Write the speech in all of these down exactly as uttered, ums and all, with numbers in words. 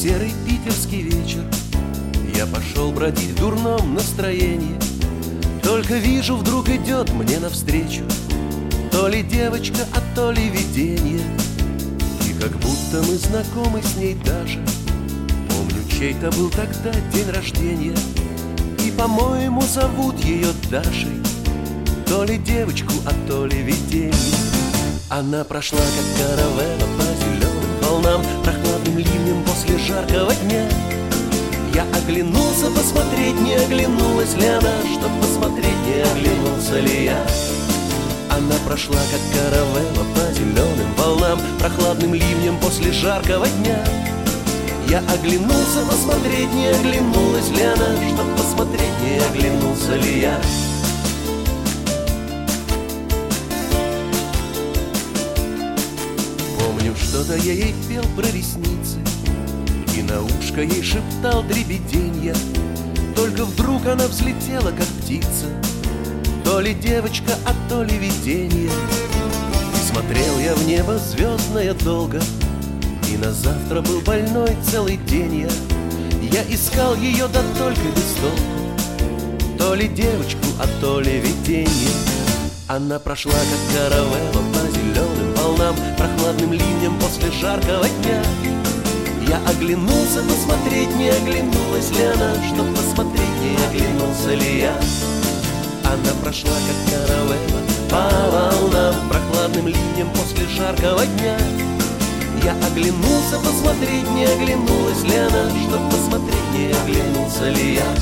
серый питерский вечер. Я пошел бродить в дурном настроении. Только вижу, вдруг идет мне навстречу то ли девочка, а то ли видение. И как будто мы знакомы с ней даже. Помню, чей-то был тогда день рождения. И, по-моему, зовут ее Дашей. То ли девочку, а то ли видение. Она прошла, как каравелла, по зеленым волнам, прохладным ливнем после жаркого дня. Я оглянулся посмотреть, не оглянулась ли она, чтоб посмотреть, не оглянулся ли я. Она прошла, как каравелла, по зеленым волнам, прохладным ливнем после жаркого дня. Я оглянулся посмотреть, не оглянулась ли она, чтоб посмотреть, не оглянулся ли я. Помню, что-то я ей пел про ресницы и на ушко ей шептал дребеденья. Только вдруг она взлетела, как птица, то ли девочка, а то ли видение. И смотрел я в небо звездное долго, и на завтра был больной целый день я. Я искал ее, да только без толку, то ли девочку, а то ли видение. Она прошла, как каравелла, по зеленым волнам, прохладным ливнем после жаркого дня. Я оглянулся посмотреть, не оглянулась ли она, чтоб посмотреть, не оглянулся ли я. Она прошла, как каравелла, по волнам, прохладным ливнем после жаркого дня. Я оглянулся посмотреть, не оглянулась ли она, чтоб посмотреть, не оглянулся ли я.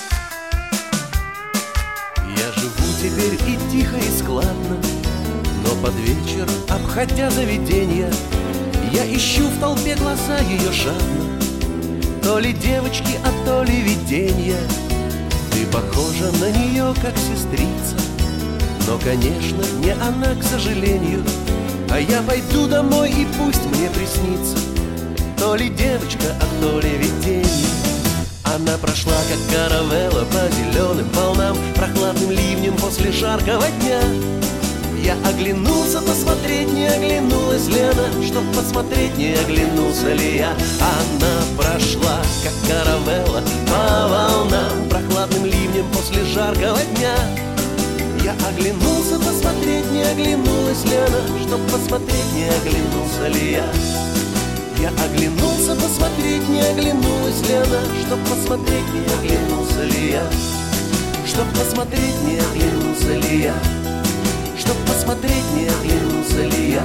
Я живу теперь и тихо, и складно, но под вечер, обходя заведенья, я ищу в толпе глаза ее жадно, то ли девочки, а то ли виденья. Ты похожа на нее, как сестрица, но, конечно, не она, к сожалению. А я пойду домой, и пусть мне приснится то ли девочка, а то ли видение. Она прошла, как каравелла, по зеленым волнам, прохладным ливнем после жаркого дня. Я оглянулся посмотреть, не оглянулась ли она, чтоб посмотреть, не оглянулся ли я. Она прошла, как каравелла, по волнам, прохладным ливнем после жаркого дня. Я оглянулся посмотреть, не оглянулась ли она, чтоб посмотреть, не оглянулся ли я. Я оглянулся посмотреть, не оглянулась ли она, чтоб посмотреть, не оглянулся ли я. Чтоб посмотреть, не оглянулся ли я. Чтоб посмотреть, не оглянулся ли я.